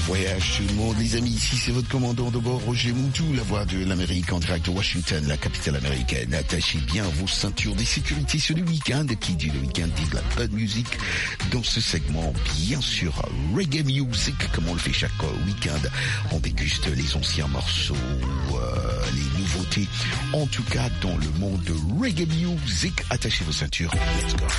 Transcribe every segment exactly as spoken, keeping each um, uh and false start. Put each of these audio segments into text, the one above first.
voyage tout le monde, les amis, ici c'est votre commandant de bord Roger Moutou, la voix de l'Amérique en direct de Washington, la capitale américaine. Attachez bien vos ceintures de sécurité sur le week-end, qui dit le week-end dit de la bonne musique. Dans ce segment, bien sûr, reggae music, comme on le fait chaque week-end. On déguste les anciens morceaux, euh, les nouveautés, en tout cas dans le monde de reggae music. Attachez vos ceintures, let's go.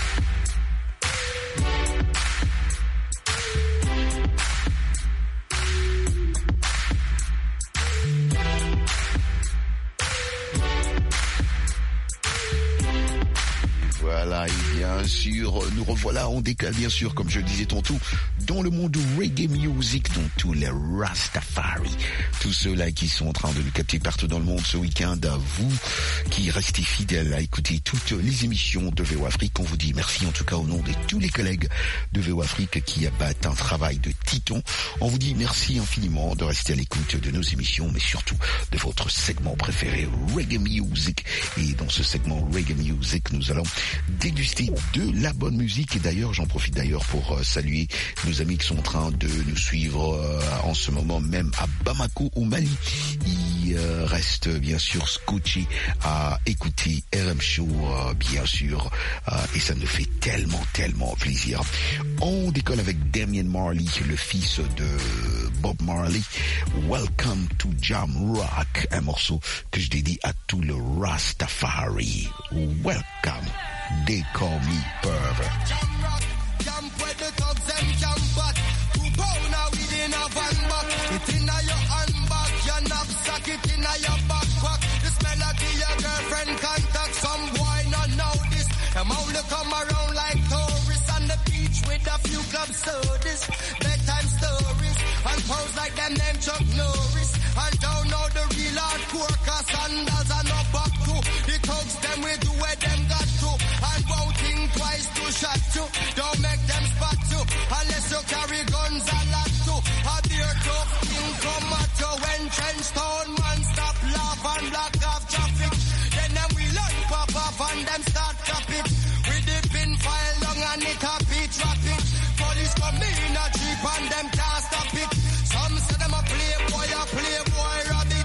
Voilà, et bien sûr, nous revoilà, on décale bien sûr, comme je le disais tantôt, dans le monde du reggae music, dont tous les Rastafari, tous ceux-là qui sont en train de nous capter partout dans le monde ce week-end, à vous qui restez fidèles à écouter toutes les émissions de V O Afrique, on vous dit merci en tout cas au nom de tous les collègues de V O Afrique qui abattent un travail de titan. On vous dit merci infiniment de rester à l'écoute de nos émissions, mais surtout de votre segment préféré, Reggae Music. Et dans ce segment Reggae Music, nous allons déguster de la bonne musique. Et d'ailleurs, j'en profite d'ailleurs pour euh, saluer nos amis qui sont en train de nous suivre euh, en ce moment même à Bamako au Mali. Ils euh, restent bien sûr scotchés à écouter R M Show, euh, bien sûr, euh, et ça nous fait tellement, tellement plaisir. On décolle avec Damian Marley, le fils de Bob Marley. Welcome to Jam Rock, un morceau que je dédie à tout le Rastafari. Welcome. They call me pervert. Jam rock, jump where the thugs and jump back. Two pounder within a van back. It inna your handbag, your knapsack, it inna your backpack. This melody your girlfriend contact. Some boy not know this. Them only come around like tourists on the beach with a few club sodas, bedtime stories, and pose like them name Chuck Norris. And don't know the real hardcore, cause sandals are no back to. The thugs them we do where them got to. And won't think twice to shot you. Don't make them spot you unless you carry guns a lot too. A beer tough thing come at you when trench town man stop laugh and block off traffic. Then them we learn pop off and them start cap it. With the pin file long and it happy traffic. Police come in a jeep and them can't stop it. Some say them a playboy, a playboy rabbit.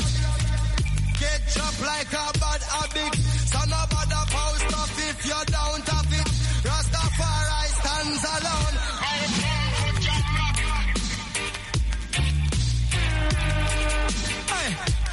Get chopped like a bad habit. So no bother post off if you don't have it. Rastafari stands alone. Hey.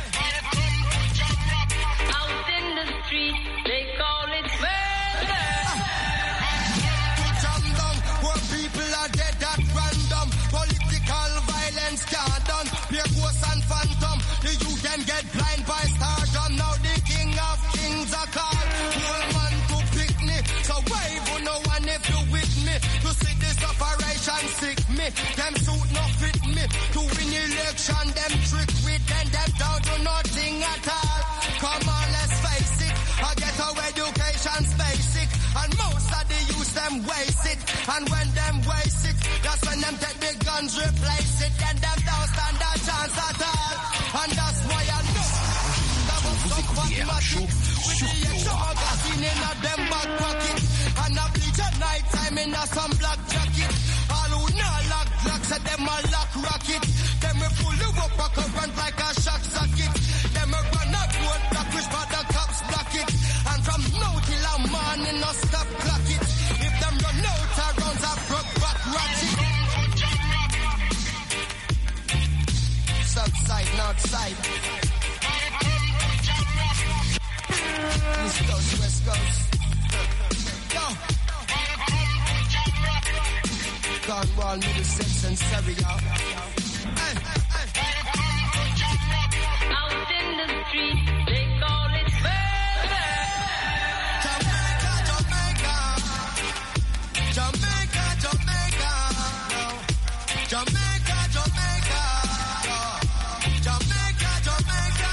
Out in the street, they call it murder. To jam down where people are dead at random. Political violence can't done. Pure ghosts and phantom. The youth them get blind by stardom. Now the king of kings are called. Whole man to pick me. So wave on no one if you with me. To see this operation sick me. Them suit no fit me. To win election them trick with them. Them down to nothing at all. Come on, let's face it. I get our education's basic. And most of the youth them waste it. And when them waste it, that's when them take big guns replace it. Then them don't stand a chance at all. And that's why I know that was some pragmatic. With the extra magazine in a them back pocket. And a bleach at night time in a some black jacket. All who not lock blocks at them a lock rocket. Them we pull you up a current like a shock socket. Them we run a road block which for the cops block it. And from now till a morning no stop clock it. If them run out a rounds a broke back ratchet. South side, north side. East coast, west coast. Yo. Cornwall, Middlesex and Surrey, y'all. Hey, hey. Out in the street, they call it murder. Jamaica, Jamaica. Jamaica, Jamaica. Jamaica, Jamaica. Jamaica, Jamaica.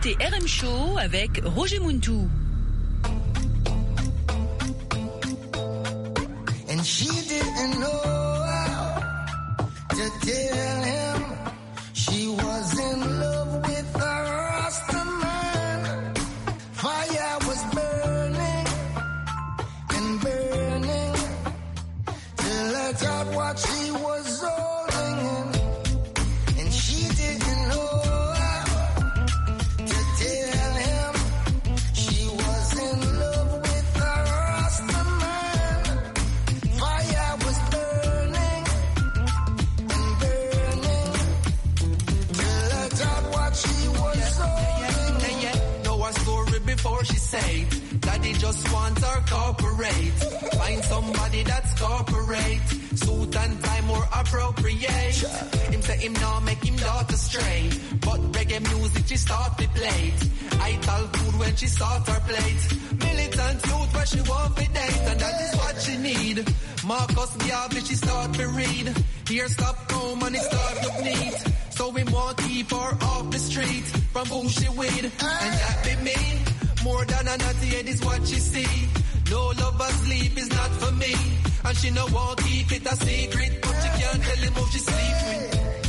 écoutez R M Show avec Roger Muntu. And she didn't know how to tell him she was in love with a Rasta man. Fire was burning and burning till let out what she was holding in. And she didn't know how to tell him she was in love with a Rasta man. Fire was burning and burning till let out what she was holding in. Yeah, yeah, know her story before she said Daddy just wants her corporate. Find somebody that's corporate. Suit and tie more appropriate. Him say him now make him daughter stray. But reggae music she start to play. I tell food when she start her plate. Militant youth where she want to date. And that is what she need. Marcus Garvey she start to read. Here stop home and it start to bleed. So we want to keep her off the street. From who she with. And that be me. More than a naughty head is what she see. No lover sleep is not for me. And she no want keep it a secret. But she can't tell him how she sleeping.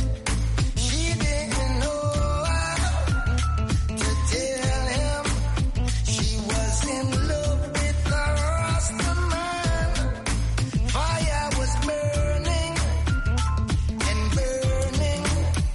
She didn't know how to tell him she was in love with a Rasta man. Fire was burning and burning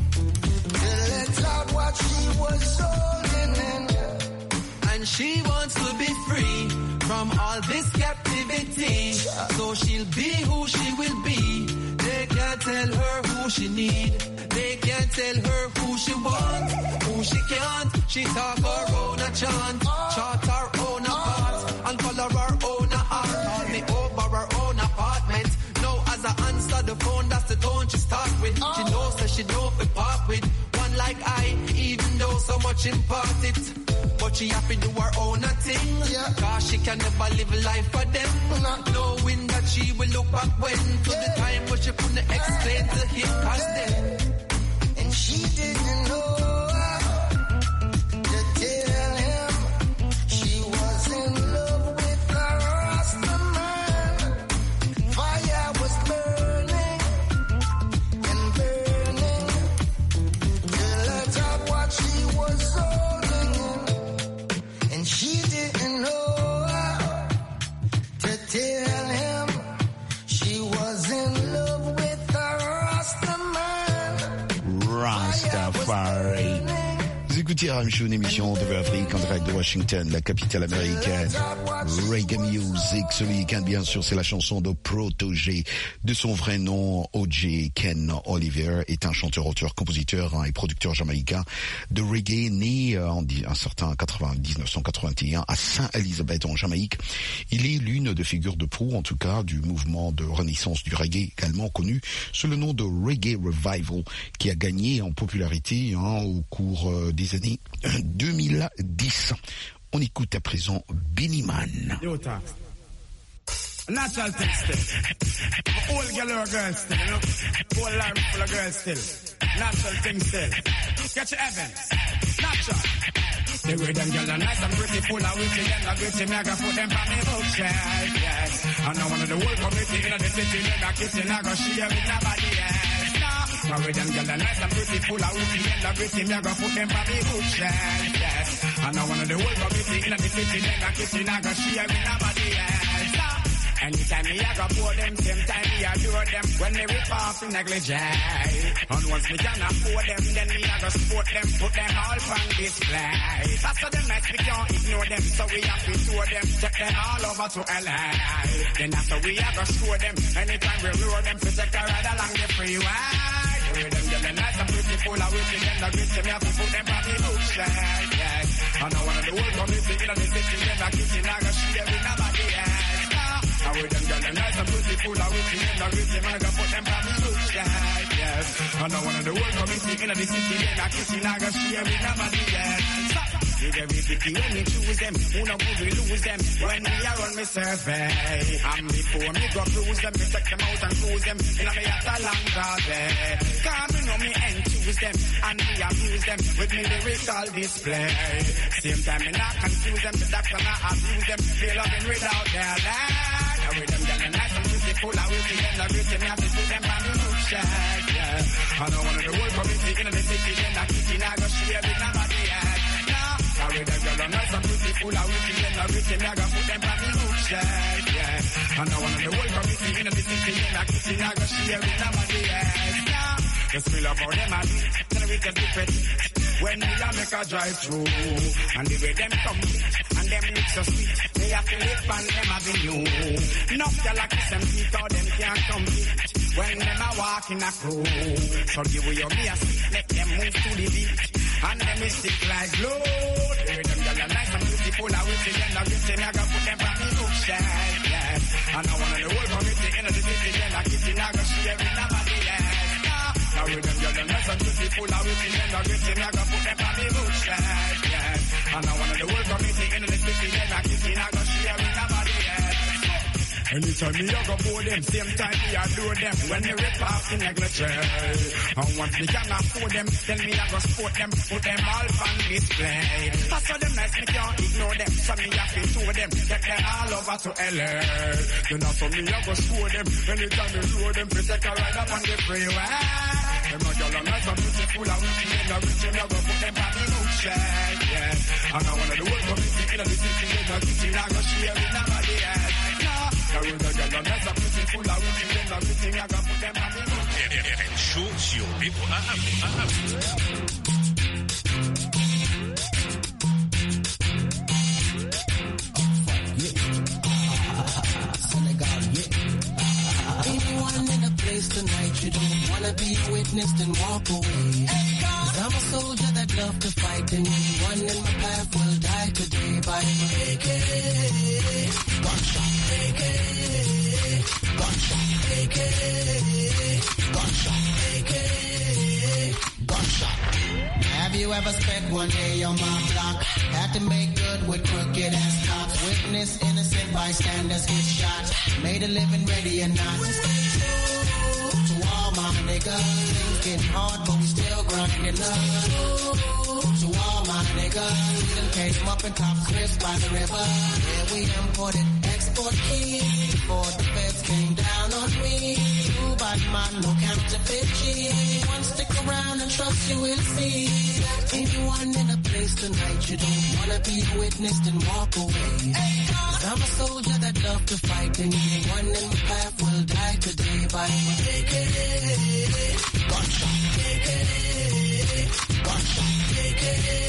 till let out what she was holding in. And she wants to be free from all this captivity. So she'll be who she will be. They can't tell her who she need. They can't tell her who she want, who she can't. She talk her own a chant, chart her own apart, and color her own a art. Call me over her own apartment. Now as I answer the phone, that's the tone she start with. She knows that she don't be part with one like I, even though so much impart it. But she have to do her own a thing. Yeah. Cause she can never live life for them. No. Knowing that she will look back when to Yeah. the time when she couldn't explain to him as them. And she didn't know how to tell him she was in love with a Rasta man. Fire was burning and burning till let out what she was holding in. And she didn't know how to tell him she was in love with a Rasta man. Rastafari. Vous écoutez R M Show, une émission de l'Afrique en direct de Washington, la capitale américaine. Reggae Music, ce week-end, bien sûr, c'est la chanson de Protégé. De son vrai nom, O J Ken Oliver est un chanteur, auteur, compositeur hein, et producteur jamaïcain de reggae, né euh, en un certain dix-neuf cent quatre-vingt-un à Saint-Elizabeth en Jamaïque. Il est l'une des figures de proue, en tout cas, du mouvement de renaissance du reggae, également connu sous le nom de Reggae Revival, qui a gagné en popularité hein, au cours euh, des années deux mille dix. On écoute à présent Benny Man. Yo, talk. Natural thing still. Old girl or girl still, you know. Whole line full of girls still. Natural thing still. Get your Evans. Natural. The way them girls are nice and pretty, full of witty, them are gritty, me I go put them on me bookshelf, yes. And now one of the whole community in the city, them are kissing, I go share with nobody else. Now with them girls are nice and pretty, full of witty, them are gritty, me I go put them on me bookshelf, yes. And now one of the whole community in the city, them are kissing, I go share with nobody else. Now, anytime me I go pour them, same time me adore them. When me rip off in negligee, and once me can afford them, then me I go support them, put them all on display. That's how them nice, we can't ignore them, so we have to tour them, take them all over to L A. Then after we I go store them, anytime we lure them, to take a ride along the freeway. The way them get nice and pretty, full of witty, them the gritty, me have to put them on the bookshelf, yes. And now one of the whole community in the city, them a kissing, I go share with nobody else. Now with them girls nice and pretty, full of witty, them the gritty, man, I go put them on the bookshelf, yes. And now one of the whole community in the city, them a kissing, I go share with nobody else. With every pity when me choose them, who no good we lose them. When me a run me survey, and before me go cruise them, me take them out and cruise them. In a me at a long garden, cause me know me end choose them. I and me amuse them with me lyrical display. Same time me not confuse them, the doctor not abuse them. They loving without their land. I with them girl nice and beautiful, I will see them, I will see me have to put them on the roof shack, yeah. I know one of the whole community in the city, then I keep it, I go share with nobody else. Nah, I with them girl nice and beautiful, I will see them, I will see me, I go put them on the roof shack, yeah. I know one of the whole community in the city, then I keep it, I go share with nobody else. Nah, just feel up how them a do, then we just different. When me a make a drive through, and the way them come and them look so sweet, they have to live on them avenue. Enough gyal a kiss them feet, or them can't compete. When them a walk in a crew, so give you me a seat, let them move to the beat, and them is stick like glue. Hey, them gyal a nice and beautiful, I will see them, I will see me, I go put them on the bookshelf, yeah. And I want the whole community in the city, then I keep it, I go share with nobody else. Now with them gyal a nice and beautiful, I will see them, I will see me, I go put them on the bookshelf, yeah. And I want the whole community in the city, then I keep it, I go share with nobody else. Anytime me I go for them, same time me I do them. When they rip off the negligee, and once me can afford them, tell me I go sport them, put them all on display. I saw them nice, me can't ignore them, so me have to show them, take them all over to L A. Then after me I go show them, anytime me show them, we take a ride up on the freeway. Them a girl a nice and beautiful, I will see them, I will see them, I go put them on the bookshelf, yeah. And I wanna do it for me, in the city, in the kitchen, I go share with nobody else. R M Show sur B O A A. Anyone in a place tonight you don't wanna be a witness, then walk away. Cause I'm a soldier that love to fight, and anyone in my path will die today by my A K. Gunshot, A K. Gunshot, A K. Gunshot, A K. Gunshot. Have you ever spent one day on my block? Had to make good with crooked ass cops. Witness innocent bystanders get shot. Made a living ready or not. To all my niggas, things getting hard, but we still grinding up. To all my niggas, we done came up and top Chris by the river. Yeah, we imported export keys before the feds came down on me. Two bad man, no counterfeit cheese. One stick around and trust you will see. Anyone in a place tonight you don't wanna be a witness, then walk away. Cause I'm a soldier that love to fight, and anyone in my path will die today by my A K. Gunshot, A K. Gunshot, A K.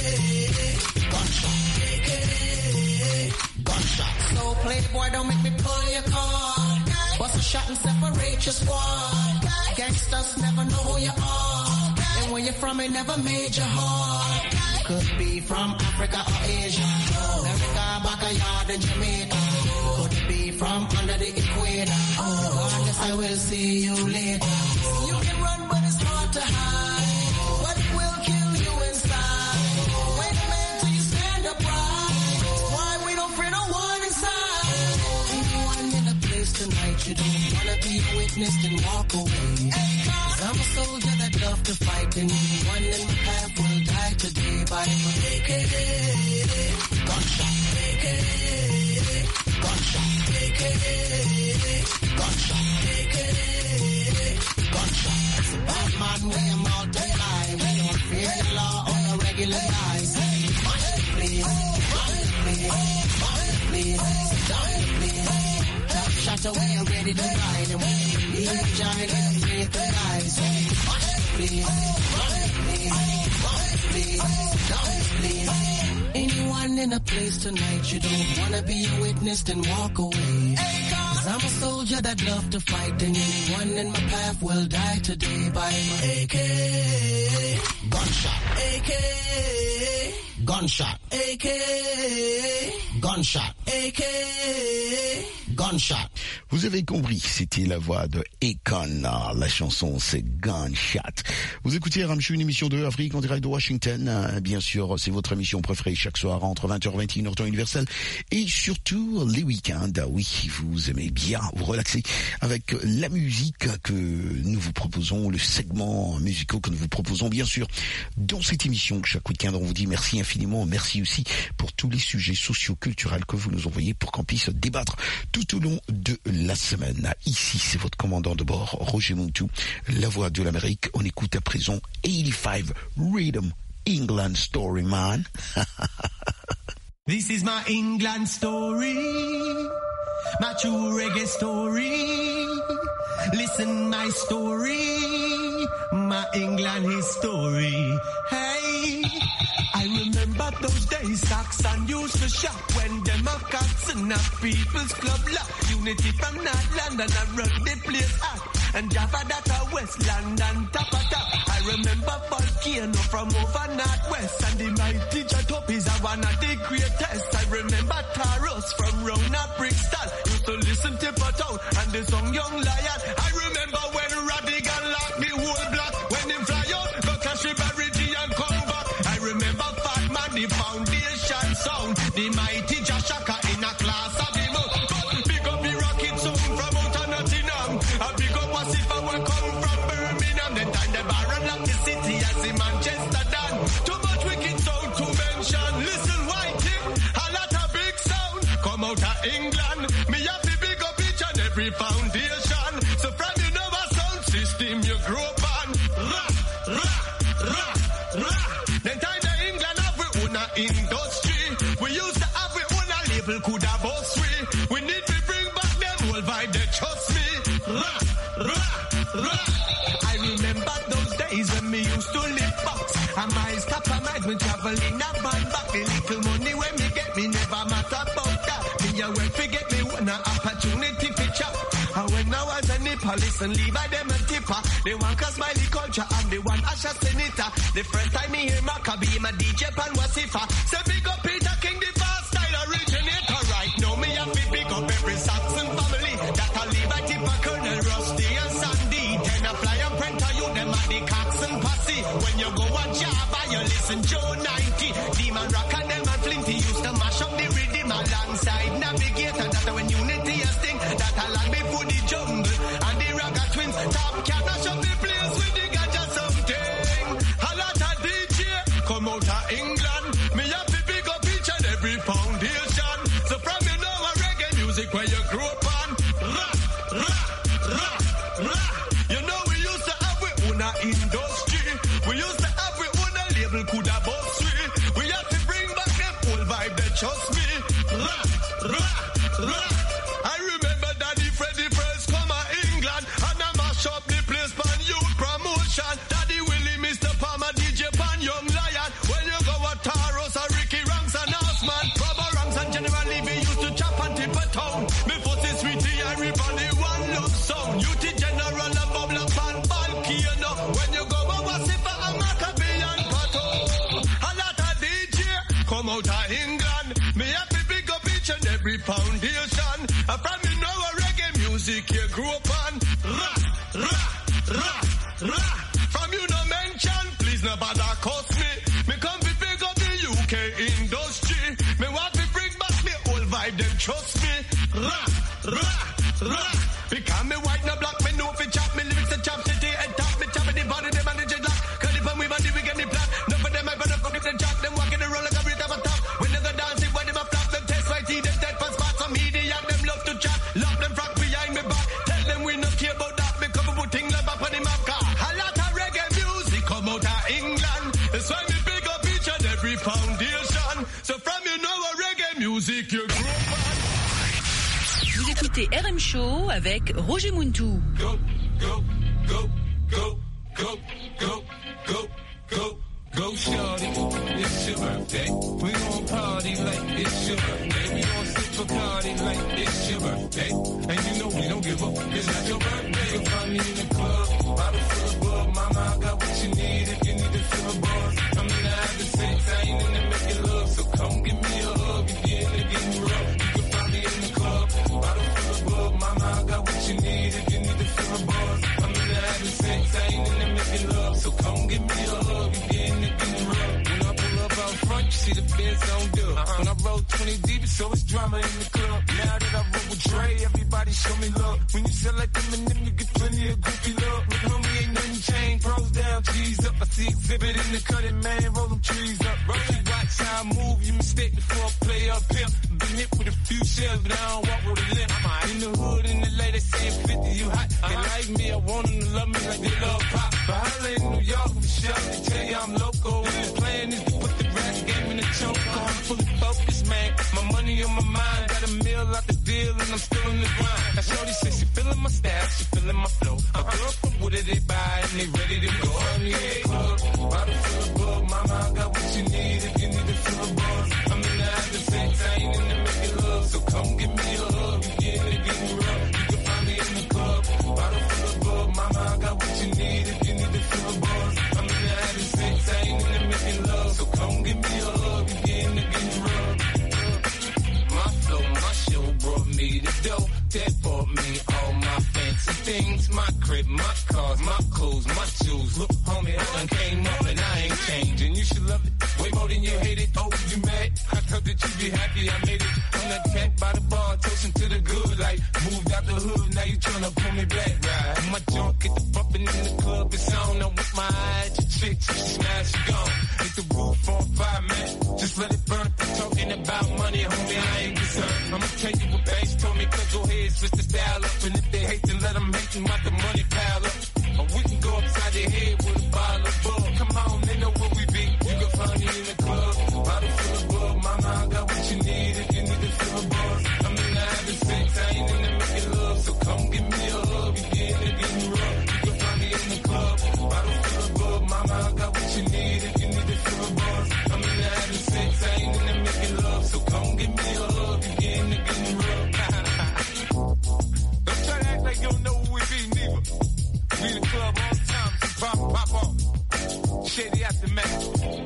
Gunshot, A K. Gunshot. So playboy, don't make me pull your card. Bust a shot and separate your squad. Gangsters never know who you are. And where you're from, it never made you hard. Could be from Africa or Asia, America, backyard and Jamaica. Could it be from under the equator? Regardless, I will see you later. You can run, but it's hard to hide. What will kill you inside? Wait a minute till you stand upright. Why we don't fear no one inside? Anyone in a place tonight you don't wanna be a witness, then walk away. Cause I'm a soldier that love to fight, and anyone in my path will die today by my A K. Gunshot, A K. Gunshot, A K. Gunshot, A K. Gunshot. It's a bad man, we a multiply. We don't fear the law on a regular guise. Watch the please, watch the please, watch the please, watch the please. Top shot away, ready to ride, and we leave the giant and free the guys. Watch the please, watch the please, watch the please, watch the please. Anyone in a place tonight you don't wanna be a witness, then walk away. Cause I'm a soldier that love to fight, and anyone in my path will die today by my A K. Gunshot, A K. Gunshot, A K. Gunshot, A K. Gunshot. Vous avez compris, c'était la voix de Akon. La chanson, c'est Gunshot. Vous écoutez R M Show, une émission de Afrique en direct de Washington. Euh, bien sûr, c'est votre émission préférée chaque soir entre vingt heures et vingt et une heures temps universel. Et surtout, les week-ends. Oui, vous aimez bien vous relaxer avec la musique que nous vous proposons, le segment musical que nous vous proposons, bien sûr, dans cette émission. Chaque week-end, on vous dit merci infiniment. Merci aussi pour tous les sujets socio-culturels que vous nous envoyez pour qu'on puisse débattre tout au long de la semaine. Ici, c'est votre commandant de bord, Roger Muntu, la voix de l'Amérique. On écoute à présent eighty-five Rhythm England Story, man. This is my England story, my true reggae story. Listen my story, my England history. Hey, I remember those days Saxon used to shop when them a cats and a people's club lock. Unity from North London and run the place hot. And Java that a West London top of top. I remember Volcano from over Northwest. And the mighty Jatop is a one of the greatest. I remember Taros from round a Brixton. Used to listen to Patown and the song Young Lion. I remember when Radigan locked the whole block. When him fly out, go catch the Barrigi and come back. I remember Fat Man, the foundation sound. The mighty Jashaka in a class of the mouth. But big up the rocket sound from out of Nottingham. A big up was if I will come from Birmingham. Then time the Baron lock the city as the Manchester done. Too much wicked sound to mention. Listen, Whitey, a lot of big sound come out of England. Me have to big up each and every foundation. So from you know a sound system you grow up on. Ra, ra, ra, ra. Then time the England have we own a industry. We used to have we own a label could have us free. We need to bring back them whole vibe, they trust me. Ra, ra, ra. I remember those days when me used to live box. And my stop a might when travel in a van back. The little money when me get me never matter about that. Me a well forget me one a opportunity to chop. And when I was a Nepalese and leave I them a tipper. They want cause smiley culture and they want Asha Senator. The first time me hear Maccabee, my D J Pan Wasifa. Say big up Peter King, the fast style originator. Right now me have to big up every Saxon family. That I leave I tipper Colonel Rusty and Sandy. Then I fly and print you them at the Coxon Posse. When you go on Java, you listen Joe ninety. Demon Rock and them and Flinty used to mash up the rhythm alongside Navigator. That's when Unity a sting. That a land before the jungle and the Raga Twins. Top cat mash up the place with the ganja something. A lot of D J come out of England. Me have to pick up each and every foundation. So from you know a reggae music where you grew up on. Ra, ra, ra, ra. You know we used to have we own a industry. We used to have we own a label could have boss we. We have to bring back them whole vibe that trust me. Ra, ra, ra. I remember Daddy Freddy first come to England and I mash up the place pan youth promotion. Daddy Willie, Mister Palmer, D J Pan, Young Lion. When you go at Taros or Ricky Ranks and Osman, Rubber Ranks and General Levy used to chop and tip a town. Me foot is sweetie and rip on the one love song. Youth General and Bubble up and Volcano. When you go over Sifa and Maccabee and Pato. A lot of D J come out of England. Me have to pick up each and every foundation. And from you know a reggae music you grew up on. Ra, ra, ra, ra. From you no mention, please no bother cost me. Me come to pick up the U K industry. Me want to bring back the old vibe, them trust me. Ra, ra, ra. Because me white no black, me know fi chop, me lyrics a chop city and top. Me chop the body, them and the jet lock. Curly from we body, we get the plan. None of them I better fuck if they chop. Them walk in the roll like a breath of a top. When they go dance, it when them a flop. Them test right, see them dead for spots. Some idiot, them love to chat. Love them frack behind me back. Tell them we not care about that. Me come put thing love up on the map. A lot of reggae music come out of England. That's why me pick up each and every foundation. So from you know a reggae music you grew up on. Vous écoutez R M Show avec Roger Muntu. Go, go, go, go, go, go, go, go, go, shorty. It's your birthday. We gon' party like it's your birthday. We gon' sip a party like it's your birthday. And you know we don't give up. It's not your birthday. You'll find me in the club. Bottle full of bug. Mama, I got what you need if you need to feel a buzz. I'm in the having sex. I ain't in the making love. So come give me a hug if you're in the getting rough. You can find me in the club. Bottle full give me a hug, you get in the getting rough. When I pull up out front, you see the Benz on dub. Uh-huh. When I roll twenty deep, so it's drama in the club. Now that I roll with Dre, everybody show me love. When you sell like them and them, you get plenty of goofy love. With homie, ain't nothing changed. Pros down, G's up. I see exhibit in the cutting, man. Roll them trees up. Roll you watch how I move. You mistake before I play up pimp. Been hit with a few shells, but I don't walk with a limp. In the hood, in the lady saying fifty, you hot. They like me, I want them to love me like they love pop. But I in New York, for sure, they tell you I'm local. And the plan is to put the rap game in the choke. I'm fully focused, man. My money on my mind. Got a meal out the deal, and I'm still in the grind. Now shorty says she feeling my style, she feeling my flow. A girl from Wooded, they buy, and they ready to go. I'm in the club, bottle full of bug. Mama, I got what you need if you need to fill a buzz. I'm in the after sex, I ain't in the making love. So come give me a hug, you get in the getting rough. You can find me in the club, bottle full of bug. Mama, I got what you need if you need to fill a buzz. I'm in the after sex, I ain't in the making love. So come give me a hug, you get in the getting rough. My flow, my show brought me the dough. That bought me all my fancy things. My crib, my cars, my clothes, my shoes. Look, homie, I done came up and I ain't changing. You should love it way more than you hate it. Oh, you mad? I thought that you'd be happy I made it. I'm that cat by the bar, toasting to the good life. Moved out the hood, now you tryna pull me back, right? My junk get the bumping in the club, it's on. I'm with my eyes, your chick, she smash, she gone. Hit the roof on fire, man. Just let it burn. Talking about money, homie, I ain't concerned. I'ma tell you what Banks told me, cause go ahead, switch the style up. And if they hate, then let them hate and let the money pile up. Or we can go upside their head with a bottle of bug. Come on, they know where we be. You can find me in the club, bottle full of bug. Mama, I got what you need if you need to fill a buzz. I'm in the having sex, I ain't in the making love. So come give me a hug, you get in the getting rough. You can find me in the club, bottle full of bug. Mama, I got what you need if you need to fill a buzz. I'm in the having sex, I ain't in the making love. So come give me a hug, you get in the getting rough. Don't try to act like you don't know who we be, neither. We in the club all the time, so pop, pop off. Shady aftermath.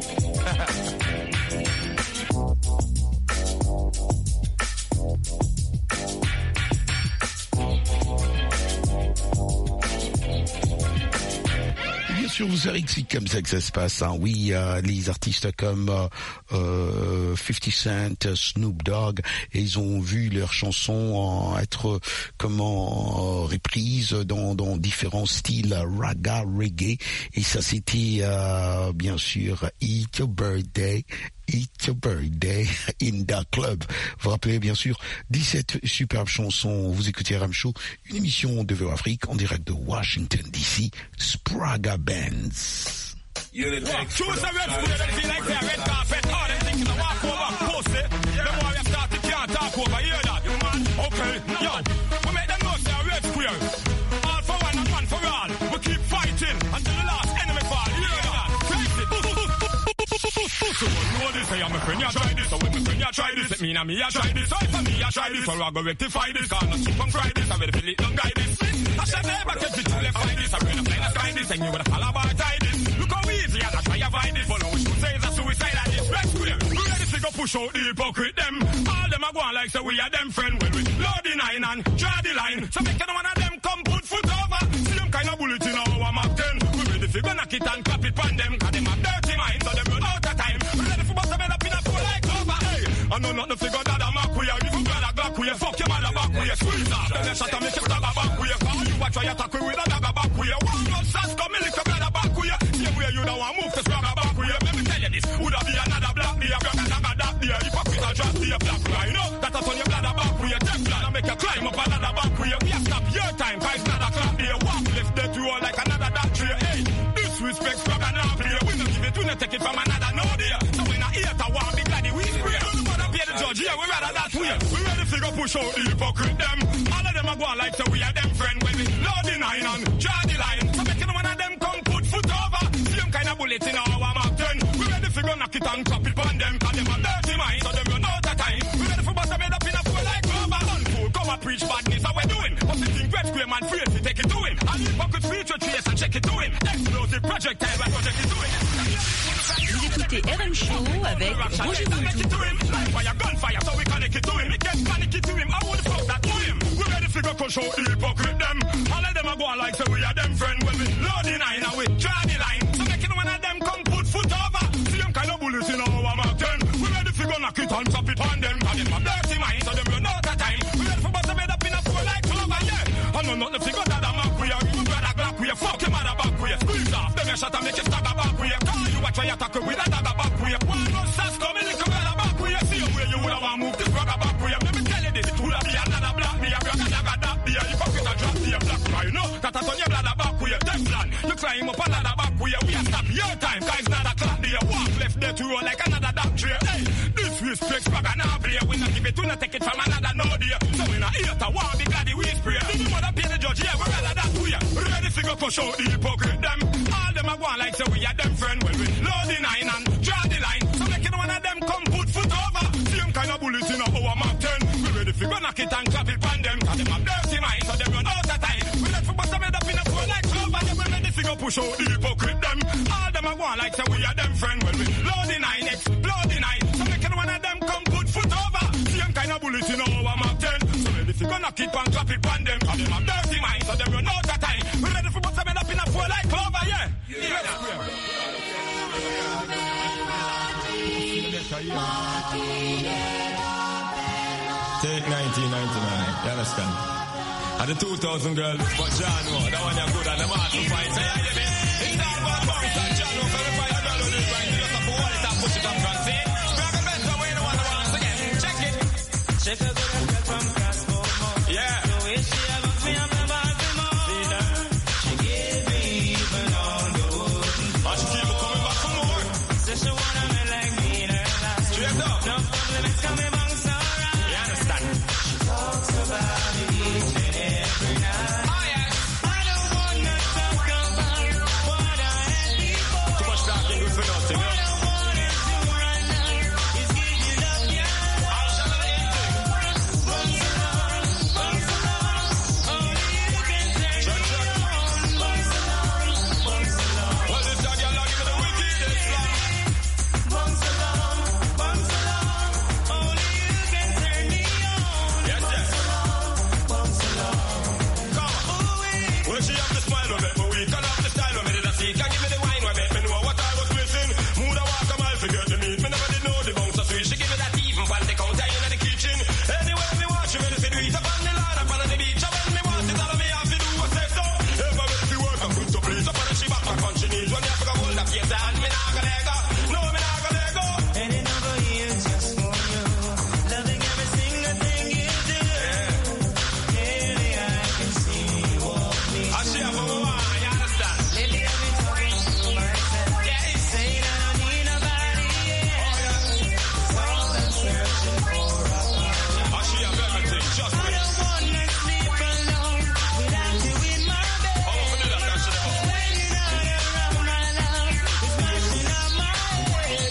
Bien sûr, vous savez que c'est comme ça que ça se passe. Hein. Oui, euh, les artistes comme euh, fifty Cent, Snoop Dogg, et ils ont vu leurs chansons euh, être comment euh, reprises dans, dans différents styles raga, reggae. Et ça, c'était euh, bien sûr Eat Your Birthday. It's Your Birthday in the Club. Vous vous rappelez bien sûr dix-sept superbes chansons. Vous écoutez R M Show, une émission de V O Afrique en direct de Washington D C. Spraga Bands. Choose a red food that feel like a red carpet. All them things that walk over, post it. Them warriors start to can't talk over. Hear that? Okay, yo, we make them know say a red square. All for one and one for all. We keep fighting until the last enemy fall. Hear that? Face it. So you know this, I am a friend, you try this. So when my friend, you try this. It mean I me, I try this. So for me, I try this. So I go rectify this. Can't not sleep on Friday. I better feel it, don't guide this. I shall never catch it till they find this. I'm gonna play the sky this. And you would follow about tie this. Look how easy I try to find this. But no, we should say it's a suicide at this. Red square. We ready to go push out the hypocrite them. All them are going like say we are them friend. When we load the nine and draw the line. So make any one of them come put foot over. See them kind of bullet in our Mac ten. We ready to go knock it and clap it on them. Cause them have dirty minds. So them run out of time. We ready for bust them up in a pool like over. Hey, I know not to figure that I'm a queer. If you got a glock queer, fuck your mother back queer. Squeeze off. Then they shut up, make you stab a back queer. You watch why you attack with a dagger back queer. One blood sass come in, lick your blood back queer. Same way you don't want to move to scrap a back queer. Let me tell you this. Would have be another black beer. Black and dagger that beer. Hypocrite and drop beer. Black beer. You know that I turn your blood back queer. Take blood and make you climb up another back queer. We have stopped your time. Five another clap beer. Walk left there to all like another that tree. Hey, disrespect scrap and now play. We don't give it. We don't take it from another no dear. So when I hear to one big bloody we spray. Don't wanna pay the judge. Yeah, we rather that way. We ready to go push out the hypocrite them. All of them are going like so we are them friend. When we load the nine and draw the line. So making one of them come put foot over. Same kind of bullet in our Mac ten. We ready to go knock it and clap it on them. Cause them have dirty mind. So them run out of time. We ready for bust them head up in a pool like rubber. Unfool, come and preach badness. How we doing? But the thing red square man free to take it to him. And hypocrite feature trace and check it to him. Explosive projectile like project is doing. Vous écoutez R M Show avec Roger Boultou. Fire, gunfire, so we connect it to him. We get panicky to him. I would fuck that to him. We ready to go crush out the hypocrite them. All of them are going like so we are them friend. When we load the nine and we draw the line. So making one knock it and drop it on them. Cause them a dirty mind, so them run out of time. We ready for bust them head up in a pool like clover, yeah. I know not the figure that I'm up with you. You brother black with you, fuck your mother back with you. Squeeze off, them your shot and make you stagger back with you. Call you a try attack with a dagger back with you. One no sass come in, little brother back with you. See you where you would have moved this brother back with you. Let me tell you this, it would have be another black me. I'm gonna dagger that be you. Fuck it and drop me a black right now. That I turn your bladder back with you. Teflon, you climb up another back with you. We are stop your time, guys not a clap there. Walk left there to roll like another doctor. Hey, disrespect, bag and now play. We not give it to not take it from another no dear. So we not here to want be glad we spray. Do you wanna pay the judge? Yeah, we rather that we are. Ready to go push out the hypocrite them. All them are going like say we are them friend. Well we load the nine and draw the line. So make it one of them come put foot over. Same kind of bullets in our Mark ten. We ready to go knock it and clap it on them. Cause them have dirty mind so them run out of time. We let for bust them head up in a pool like clover. Yeah, we ready to go push out the hypocrite them. All them are going like say we are them friend. Well we load the nine, explode the nine. So make it one of them come put foot over. Same kind of bullets in our Mark ten. So ready to go knock it and clap it on them. Cause them have dirty mind so them run out of time. We ready for bust them head up in a pool like clover, yeah. Yeah. Yeah. Take nineteen ninety-nine, you understand? And the two thousand girls, but John Moore, that one you're good and the man to fight. Say, yeah, yeah, it's not one bounce and John Moore, for the fire girl who is right, you just have to hold it and push it up front, see? Grab a best away the one once again, check it. Check it, girl from Glasgow, yeah. The way she loves me, I'm never happy more. See that? She gave me even on the wood. And she keep coming back for more. Says she wanna me like me, straight up. No problem, it's coming back, so right. You understand? She talks about me each and every night. Oh yeah. I don't wanna talk about what I had before. Too much talking good for nothing, yeah. What I wanna do right now is give you love, yeah. I'll shut up anything. Bounce along, bounce along. Only you can turn me on. Bounce along, bounce along. Well, this dog, y'all give me the wickedest love. Bounce along, bounce along. Only you can turn me on. Yes, yes. Bounce along. Come on. Well, she have the smile of it, but we can have the style of it. Did I see? Can give me the wine of it. Me know what I was missing. Mood a walk a mile, forget the meat. Me never did know the bounce of sweet. She give me that even pan the counter in the kitchen. Anywhere me want, she ready to do it up on the line, up on the beach. And when me want it, all of me have to do what say so. Ever ready to work and put to please up on the she back my country needs. When you have to go hold up your hand, me nah go let go. No, me nah go let go. And it never is just for you. Loving every single thing you do. Clearly I can see you walk me. I see her from a while, you understand? Lately I've been talking to myself. Yeah, it's saying I don't need nobody, yeah. So I'm searching for a partner. I see her everything, just me. I don't wanna sleep alone without you in my bed. Oh, I'm gonna do that, that's it. When you're not around, my love is mashing up my head.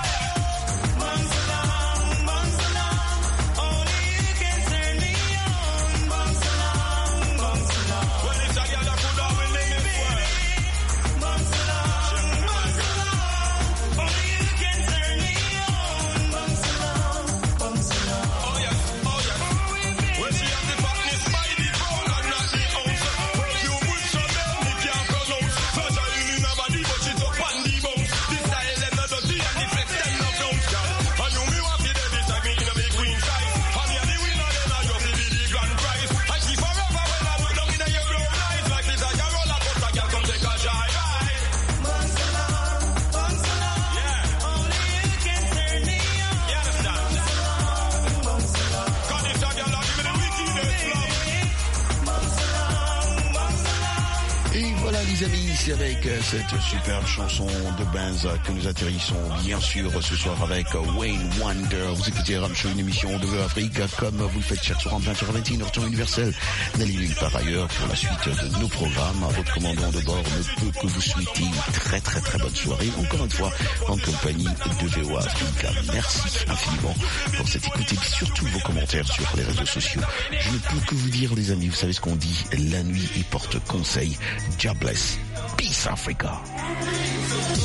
Bounce along, bounce along. Only you can turn me on. Bounce along, bounce along. Well, it's a girl that could have been in this world. Bounce along, bounce along. Only you can turn me on. Bounce along, bounce along. Oh yes, oh yes. Well, she have the fatness by the bone and not the ounce. Perfume with Chanel, me can't pronounce. Fragile in her body, but she's up on the bounce. The style them not dirty and the flex them not bounce, girl. And you me want to do this like me in a big queen size. And you're the winner, then I just be the grand prize. I see forever when I look down in your brown eyes. Like this I can roll a coaster, girl, come take a joyride. Bounce along, bounce along. Yeah. Only you can turn me on. You understand? Bounce along. Cause this a girl, give me the wickedest love. Bounce along, bounce along. Et voilà les amis, c'est avec euh, cette superbe chanson de Benz que nous atterrissons bien sûr ce soir avec euh, Wayne Wonder. Vous écoutez Ram Show, une émission de Afrique comme vous le faites chaque soir en vingt heures vingt et une heures temps universel. N'allez nulle part ailleurs pour la suite de nos programmes. Votre commandant de bord ne peut que vous souhaiter une très très très bonne soirée. Encore une fois en compagnie de V O A Africa. Merci infiniment pour cette écoute et surtout vos commentaires sur les réseaux sociaux. Je ne peux que vous dire les amis, vous savez ce qu'on dit, la nuit y porte conseil. God bless. Peace Africa.